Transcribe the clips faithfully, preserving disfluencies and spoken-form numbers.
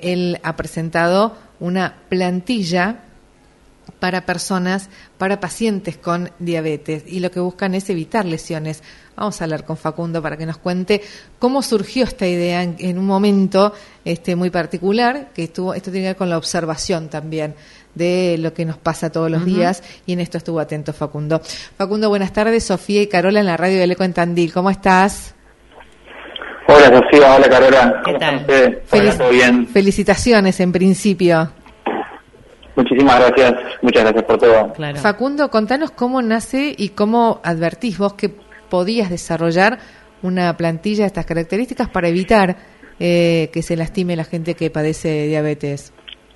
él ha presentado una plantilla para personas, para pacientes con diabetes, y lo que buscan es evitar lesiones. Vamos a hablar con Facundo para que nos cuente cómo surgió esta idea en, en un momento este muy particular, que estuvo, esto tiene que ver con la observación también de lo que nos pasa todos los uh-huh. días, y en esto estuvo atento Facundo. Facundo, buenas tardes. Sofía y Carola en la radio del Eco en Tandil. ¿Cómo estás? Hola Sofía, hola Carola. ¿Qué ¿Cómo tal? están ustedes? Felic- ¿Todo bien? Felicitaciones en principio. Muchísimas gracias, muchas gracias por todo. Claro. Facundo, contanos cómo nace y cómo advertís vos que podías desarrollar una plantilla de estas características para evitar eh, que se lastime la gente que padece diabetes.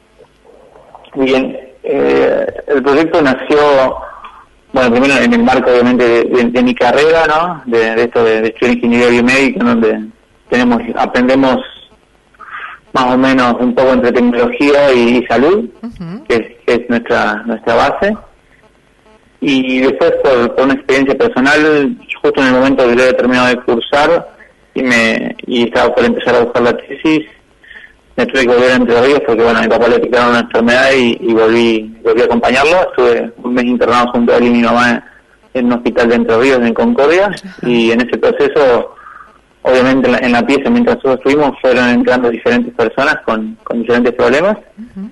Bien, eh, el proyecto nació, bueno, primero en el marco obviamente de, de, de mi carrera, ¿no? De, de esto de, de estudiar ingeniería biomédica, donde tenemos, aprendemos más o menos un poco entre tecnología y, y salud, uh-huh. que, es, que es nuestra nuestra base. Y después, por, por una experiencia personal, justo en el momento que yo había terminado de cursar y me y estaba por empezar a buscar la tesis, me tuve que volver a Entre Ríos porque, bueno, a mi papá le picaron una enfermedad y, y volví volví a acompañarlo. Estuve un mes internado junto a él y mi mamá en, en un hospital de Entre Ríos, en Concordia, uh-huh. y en ese proceso, obviamente en la, en la pieza, mientras nosotros estuvimos, fueron entrando diferentes personas con, con diferentes problemas. Uh-huh.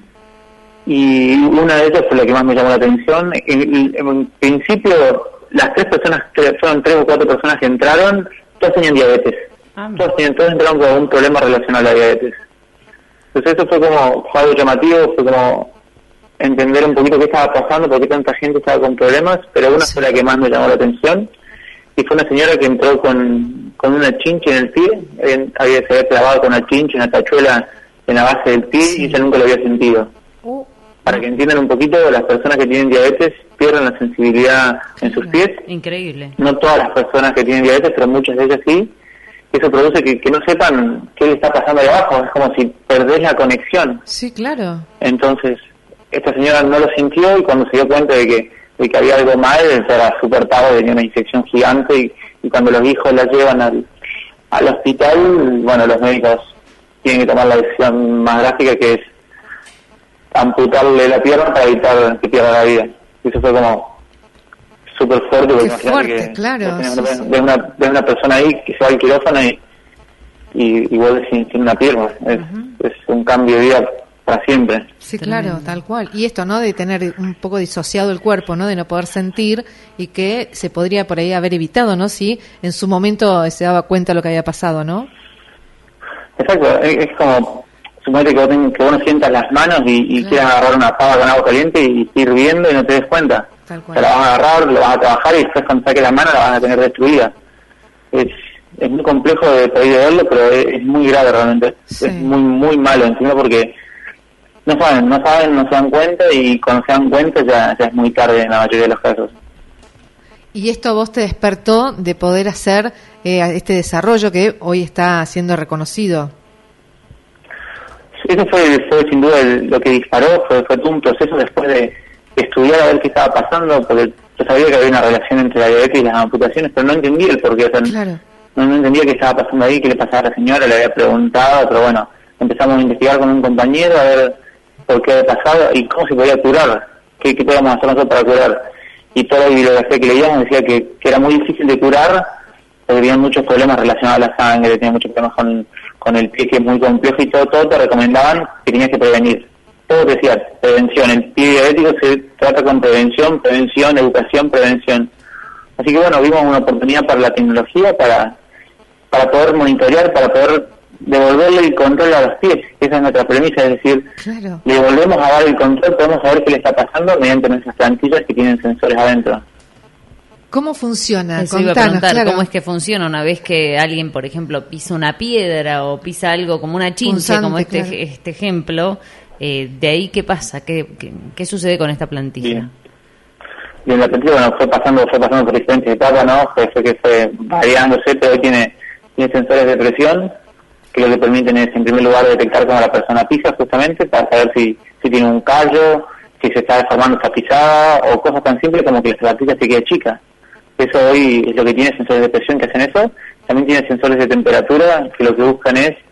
Y una de ellas fue la que más me llamó la atención. En, en principio, las tres personas, fueron tres o cuatro personas que entraron, todas tenían diabetes. Ah, todos, tenían, todos entraron con algún problema relacionado a la diabetes. Entonces eso fue como, fue algo llamativo, fue como entender un poquito qué estaba pasando, por qué tanta gente estaba con problemas, pero una fue la que más me llamó la atención. Y fue una señora que entró con, con una chinche en el pie, había, se había clavado con una chinche, una tachuela en la base del pie, sí. y ella nunca lo había sentido. Uh. Para que entiendan un poquito, las personas que tienen diabetes pierden la sensibilidad en sus pies. Increíble. No todas las personas que tienen diabetes, pero muchas de ellas sí. Eso produce que, que no sepan qué le está pasando ahí abajo, es como si perdés la conexión. Sí, claro. Entonces, esta señora no lo sintió y cuando se dio cuenta de que, de que había algo mal, era súper pavo, tenía una infección gigante y, y cuando los hijos la llevan al, al hospital, bueno, los médicos tienen que tomar la decisión más drástica, que es amputarle la pierna para evitar que pierda la vida. Y eso fue como súper fuerte, porque fuerte, que claro, ves sí, una, sí. una, una persona ahí que se va al quirófano y, y, y vuelve sin, sin una pierna. Es, uh-huh. es un cambio de vida para siempre. Sí, claro, tal cual. Y esto, ¿no? De tener un poco disociado el cuerpo, ¿no? De no poder sentir, y que se podría por ahí haber evitado, ¿no? Si en su momento se daba cuenta de lo que había pasado, ¿no? Exacto, es, es como, suponete que vos, ten, que vos no sientas las manos y, y claro. quieras agarrar una pava con agua caliente y ir hirviendo y no te des cuenta. Tal cual. O sea, la vas a agarrar, lo vas a trabajar y después cuando saques la mano la vas a tener destruida. Es es muy complejo de poder verlo, pero es, es muy grave realmente. Sí. Es muy, muy malo encima porque no saben, no saben, no se dan cuenta y cuando se dan cuenta ya, ya es muy tarde en la mayoría de los casos. ¿Y esto a vos te despertó de poder hacer eh, este desarrollo que hoy está siendo reconocido? Eso fue, fue sin duda el, lo que disparó, fue, fue todo un proceso después de estudiar a ver qué estaba pasando, porque yo sabía que había una relación entre la diabetes y las amputaciones, pero no entendía el porqué, o sea, claro. no, no entendía qué estaba pasando ahí, qué le pasaba a la señora, le había preguntado, pero bueno, empezamos a investigar con un compañero a ver por qué había pasado y cómo se podía curar, qué, qué podíamos hacer nosotros para curar. Y toda la bibliografía que leíamos decía que, que era muy difícil de curar, porque tenían muchos problemas relacionados a la sangre, tenían muchos problemas con, con el pie, que es muy complejo, y todo, todo te recomendaban que tenías que prevenir. Todo te decía, prevención, el pie diabético se trata con prevención, prevención, educación, prevención. Así que bueno, vimos una oportunidad para la tecnología, para para poder monitorear, para poder devolverle el control a los pies, que esa es nuestra premisa, es decir, claro. le volvemos a dar el control, podemos saber qué le está pasando mediante nuestras plantillas que tienen sensores adentro. ¿Cómo funciona? Eso iba a preguntar, claro. ¿Cómo es que funciona una vez que alguien, por ejemplo, pisa una piedra o pisa algo como una chinche, Punzante, como este claro. este ejemplo, eh, de ahí qué pasa? ¿Qué, qué, qué sucede con esta plantilla? Bien. Bien, la plantilla, bueno, fue pasando, fue pasando por diferentes etapas, ¿no? Fue, fue que fue variándose, pero hoy tiene, tiene sensores de presión, que lo que permiten es, en primer lugar, detectar cómo la persona pisa, justamente, para saber si, si tiene un callo, si se está deformando esa pisada, o cosas tan simples como que la plantilla se quede chica. Eso hoy es lo que tiene, sensores de presión que hacen eso. También tiene sensores de temperatura, que lo que buscan es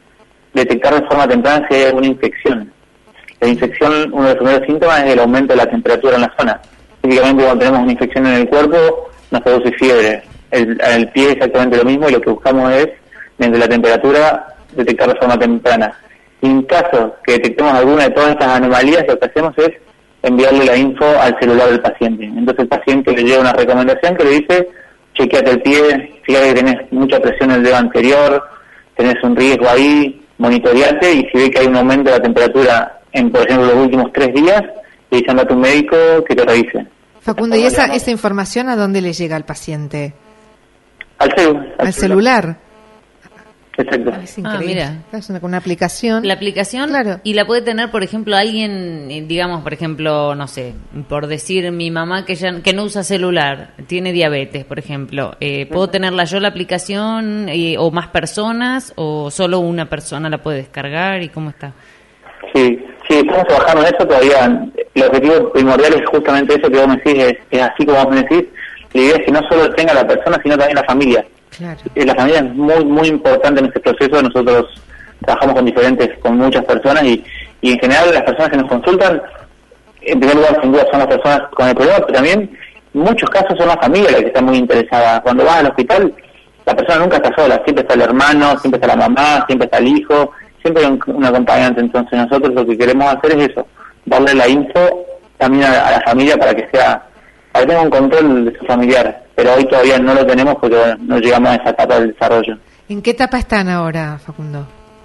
detectar de forma temprana si hay alguna infección. La infección, uno de los primeros síntomas es el aumento de la temperatura en la zona. Típicamente cuando tenemos una infección en el cuerpo nos produce fiebre. El, el pie es exactamente lo mismo y lo que buscamos es, desde la temperatura, detectar de forma temprana. Y en caso que detectemos alguna de todas estas anomalías, lo que hacemos es enviarle la info al celular del paciente. Entonces el paciente le llega una recomendación que le dice, chequeate el pie, fíjate que tenés mucha presión en el dedo anterior, tenés un riesgo ahí, monitoreate, y si ve que hay un aumento de la temperatura en, por ejemplo, los últimos tres días, le dicen a tu médico que te revise. Facundo, ¿y esa, esa información a dónde le llega al paciente? Al, celu, al, al celular. Exacto. Ah, es increíble. Ah, mira. Es una, una aplicación. La aplicación, claro. Y la puede tener, por ejemplo, alguien, digamos, por ejemplo, no sé, por decir mi mamá que ya que no usa celular, tiene diabetes, por ejemplo. Eh, ¿Puedo tenerla yo la aplicación eh, o más personas o solo una persona la puede descargar y cómo está? Sí, sí, estamos trabajando en eso todavía. El objetivo primordial es justamente eso que vos me decís, es, es así como vos me decís. La idea es que no solo tenga la persona, sino también la familia. Claro. La familia es muy muy importante en este proceso. Nosotros trabajamos con diferentes, con muchas personas y, y en general las personas que nos consultan, en primer lugar sin duda son las personas con el problema, pero también en muchos casos son la familia la que está muy interesada. Cuando vas al hospital, la persona nunca está sola, siempre está el hermano, siempre está la mamá, siempre está el hijo, siempre hay un, un acompañante. Entonces nosotros lo que queremos hacer es eso, darle la info también a, a la familia para que sea, para que tenga un control de su familiar. Pero hoy todavía no lo tenemos porque bueno, no llegamos a esa etapa del desarrollo. ¿En qué etapa están ahora, Facundo?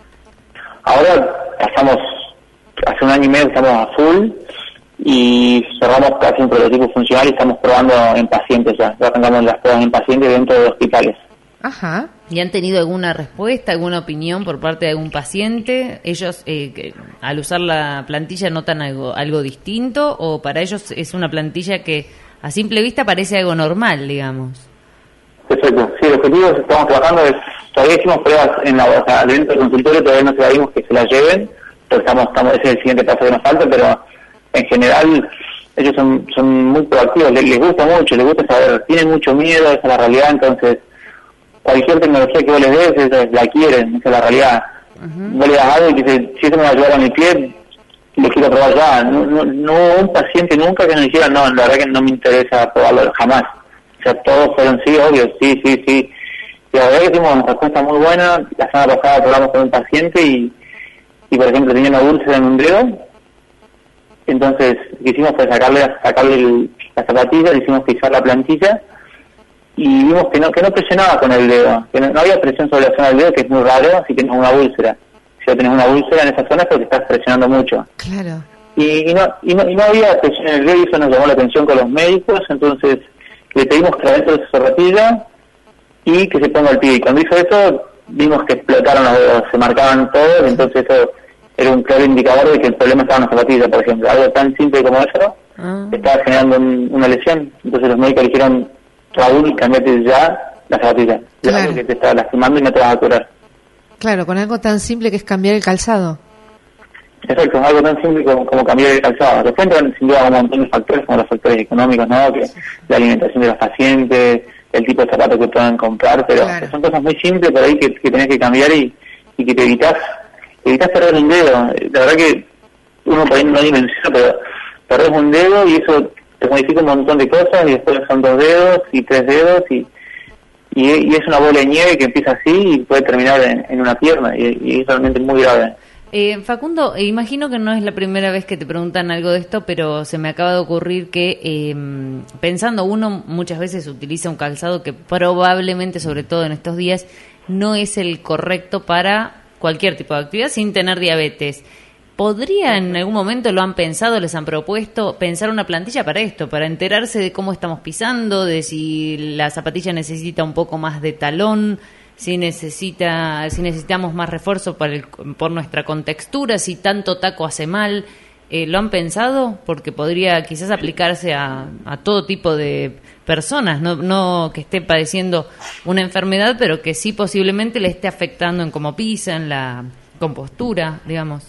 Ahora estamos, hace un año y medio estamos a full y cerramos casi un prototipo funcional y estamos probando en pacientes ya. Ya arrancamos las pruebas en pacientes dentro de hospitales. Ajá. ¿Y han tenido alguna respuesta, alguna opinión por parte de algún paciente? ¿Ellos eh, que, al usar la plantilla notan algo, algo distinto o para ellos es una plantilla que a simple vista parece algo normal, digamos? Perfecto. Sí, el objetivo que estamos trabajando es, todavía hicimos pruebas en la, o sea, dentro del consultorio, todavía no se la dimos que se la lleven, pero estamos, estamos, ese es el siguiente paso que nos falta, pero en general ellos son, son muy proactivos, les, les gusta mucho, les gusta saber, tienen mucho miedo, esa es la realidad, entonces cualquier tecnología que vos les des, esa, la quieren, esa es la realidad. Uh-huh. Vos le das algo y dices, si eso me va a ayudar a mi pie, lo quiero probar ya. No, no, no hubo un paciente nunca que nos dijera, no, la verdad que no me interesa probarlo jamás. O sea, todos fueron sí, obvio, sí, sí, sí. Y la verdad que tuvimos una respuesta muy buena. La semana pasada probamos con un paciente y, y por ejemplo, tenía una úlcera en un dedo. Entonces, lo que hicimos fue sacarle, sacarle el, la zapatilla, le hicimos pisar la plantilla y vimos que no que no presionaba con el dedo, que no, no había presión sobre la zona del dedo, que es muy raro si tienes una úlcera. Si no tenés una úlcera en esa zona es porque estás presionando mucho. Claro. Y, y, no, y, no, y no había presión en el dedo y eso nos llamó la atención con los médicos, entonces le pedimos que adentro de su zapatilla y que se ponga el pie. Y cuando hizo eso, vimos que explotaron los dedos, se marcaban todos, entonces eso era un claro indicador de que el problema estaba en la zapatilla, por ejemplo. Algo tan simple como eso ah. estaba generando un, una lesión. Entonces los médicos le dijeron, Raúl, cambiate ya la zapatilla. Claro. Es algo que te está lastimando y no te vas a curar. Claro, con algo tan simple que es cambiar el calzado. Exacto, algo tan simple como, como cambiar el calzado. Después entran sin duda un montón de factores, como los factores económicos, ¿no? Que la alimentación de los pacientes, el tipo de zapatos que puedan comprar, pero claro. son cosas muy simples por ahí que, que tenés que cambiar y, y que te evitas, evitas perder un dedo. La verdad que uno por ahí no dimensiona, pero perdés un dedo y eso te modifica un montón de cosas y después son dos dedos y tres dedos y y, y es una bola de nieve que empieza así y puede terminar en, en una pierna y, y es realmente muy grave. Eh, Facundo, eh, imagino que no es la primera vez que te preguntan algo de esto, pero se me acaba de ocurrir que eh, pensando uno muchas veces utiliza un calzado que probablemente, sobre todo en estos días, no es el correcto para cualquier tipo de actividad sin tener diabetes. ¿Podría en algún momento, lo han pensado, les han propuesto, pensar una plantilla para esto, para enterarse de cómo estamos pisando, de si la zapatilla necesita un poco más de talón, si necesita, si necesitamos más refuerzo por, el, por nuestra contextura, si tanto taco hace mal? Eh, ¿Lo han pensado? Porque podría quizás aplicarse a, a todo tipo de personas, no, no que esté padeciendo una enfermedad, pero que sí posiblemente le esté afectando en cómo pisa, en la compostura, digamos.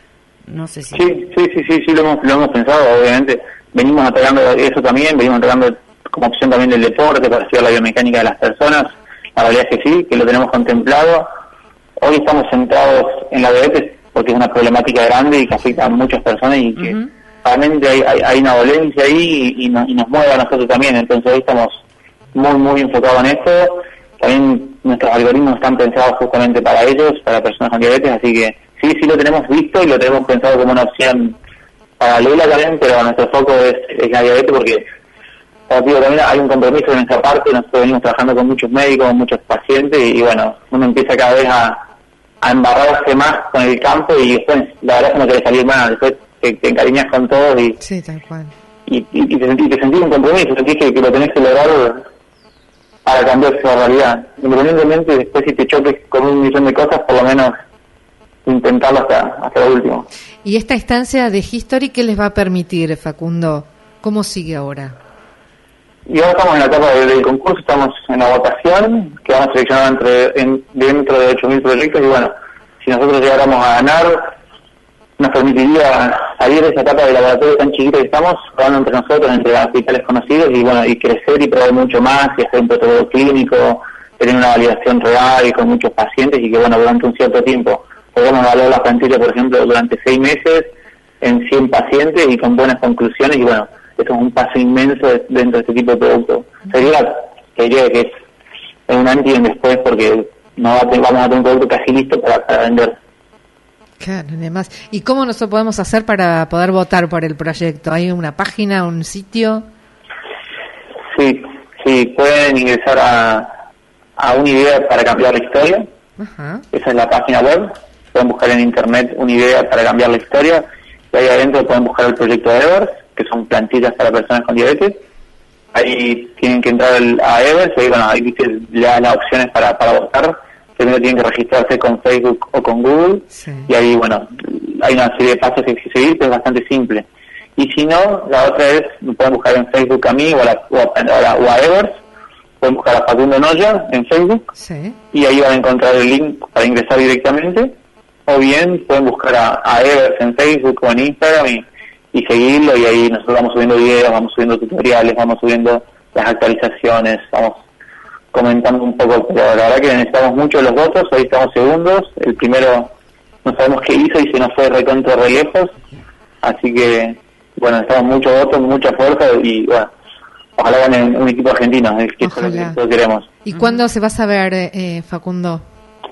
No sé si... Sí, sí, sí, sí, sí lo hemos, lo hemos pensado, obviamente. Venimos atacando eso también, venimos atacando como opción también del deporte para estudiar la biomecánica de las personas. La realidad es que sí, que lo tenemos contemplado. hoy estamos centrados en la diabetes porque es una problemática grande y que afecta a muchas personas y que uh-huh. realmente hay, hay, hay una dolencia ahí y, y, nos, y nos mueve a nosotros también. Entonces hoy estamos muy, muy enfocados en esto. También nuestros algoritmos están pensados justamente para ellos, para personas con diabetes, así que sí, sí lo tenemos visto y lo tenemos pensado como una opción paralela también, pero nuestro foco es, es la diabetes porque, como digo, también hay un compromiso de nuestra parte. Nosotros venimos trabajando con muchos médicos, con muchos pacientes y, y bueno, uno empieza cada vez a a embarrarse más con el campo y después la verdad es que no quiere salir más, después te, te encariñas con todos y, sí, tal cual. y, y, y te, sentís, te sentís un compromiso, sentís que, que lo tenés que lograr para cambiar esa realidad. Independientemente después si te choques con un millón de cosas, por lo menos intentarlo hasta, hasta lo último. ¿Y esta instancia de History qué les va a permitir, Facundo? ¿Cómo sigue ahora? Y ahora estamos en la etapa del, del concurso, estamos en la votación, que vamos a seleccionar entre, en, dentro de ocho mil proyectos y bueno, si nosotros llegáramos a ganar, nos permitiría salir de esa etapa de laboratorio tan chiquito que estamos, probando entre nosotros, entre hospitales conocidos y bueno, y crecer y probar mucho más y hacer un protocolo clínico, tener una validación real y con muchos pacientes y que bueno, durante un cierto tiempo podamos evaluar la plantilla, por ejemplo, durante seis meses en cien pacientes y con buenas conclusiones y bueno, eso es un paso inmenso dentro de este tipo de producto. Sería, te diría que es un antes y un después porque no va a tener, vamos a tener un producto casi listo para, para vender. Claro, además. ¿Y cómo nosotros podemos hacer para poder votar por el proyecto? ¿Hay una página, un sitio? Sí, sí, pueden ingresar a, a una idea para cambiar la historia. Uh-huh. Esa es la página web. Pueden buscar en internet una idea para cambiar la historia. Y ahí adentro pueden buscar el proyecto de Evers, que son plantillas para personas con diabetes. Ahí tienen que entrar el, a Evers, y ahí, bueno, ahí le dan las opciones para, para votar. Primero tienen que registrarse con Facebook o con Google, sí. Y ahí, bueno, hay una serie de pasos que hay que seguir, que es bastante simple. Y si no, la otra es, pueden buscar en Facebook a mí o a, la, o a, o a Evers, pueden buscar a Facundo Noya en Facebook, sí. Y ahí van a encontrar el link para ingresar directamente, o bien pueden buscar a, a Evers en Facebook o en Instagram y y seguirlo, y ahí nosotros vamos subiendo videos, vamos subiendo tutoriales, vamos subiendo las actualizaciones, vamos comentando un poco, pero la verdad que necesitamos mucho los votos, hoy estamos segundos, el primero no sabemos qué hizo y se nos fue recontra re lejos, así que bueno, necesitamos muchos votos, mucha fuerza y bueno, ojalá ganen un equipo argentino, es que eso es lo que todos queremos. ¿Y cuándo se va a saber, eh, Facundo?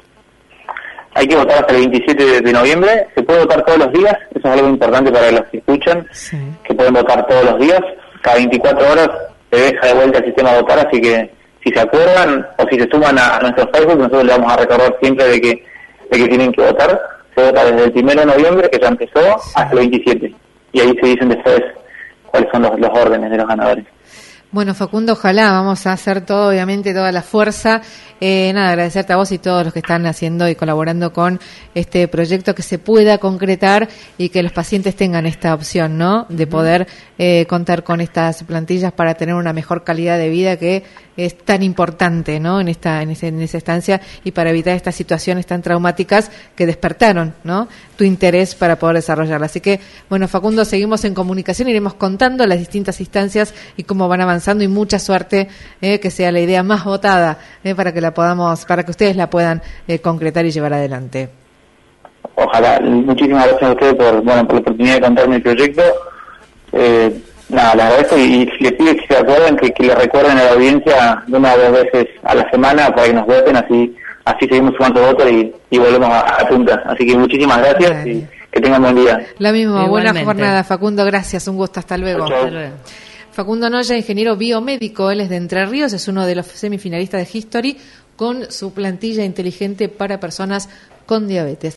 Hay que votar hasta el veintisiete de noviembre, se puede votar todos los días, eso es algo importante para los que escuchan, sí. Que pueden votar todos los días, cada veinticuatro horas se deja de vuelta el sistema a votar, así que si se acuerdan o si se suman a, a nuestro Facebook, nosotros le vamos a recordar siempre de que, de que tienen que votar. Se vota desde el primero de noviembre, que ya empezó, sí. Hasta el veintisiete, y ahí se dicen después cuáles son los, los órdenes de los ganadores. Bueno, Facundo, ojalá, vamos a hacer todo, obviamente, toda la fuerza. Eh, nada, agradecerte a vos y todos los que están haciendo y colaborando con este proyecto, que se pueda concretar y que los pacientes tengan esta opción, ¿no? De poder eh, contar con estas plantillas para tener una mejor calidad de vida, que es tan importante, ¿no? En esta, en, ese, en esa estancia, y para evitar estas situaciones tan traumáticas que despertaron, ¿no? Tu interés para poder desarrollarla. Así que, bueno, Facundo, seguimos en comunicación, iremos contando las distintas instancias y cómo van avanzando, y mucha suerte, eh, que sea la idea más votada, eh, para que la podamos, para que ustedes la puedan eh, concretar y llevar adelante. Ojalá. Muchísimas gracias a ustedes por, bueno, por la oportunidad de contar mi proyecto. Eh, nada, les agradezco y, y les pido que se acuerden, que, que le recuerden a la audiencia de una o dos veces a la semana para que nos voten, así así seguimos sumando votos y, y volvemos a, a punta. Así que muchísimas gracias. Vale. Y que tengan buen día. La misma, buena jornada, Facundo, gracias, un gusto, hasta luego. Chau. Hasta luego. Facundo Noya, ingeniero biomédico, él es de Entre Ríos, es uno de los semifinalistas de History con su plantilla inteligente para personas con diabetes.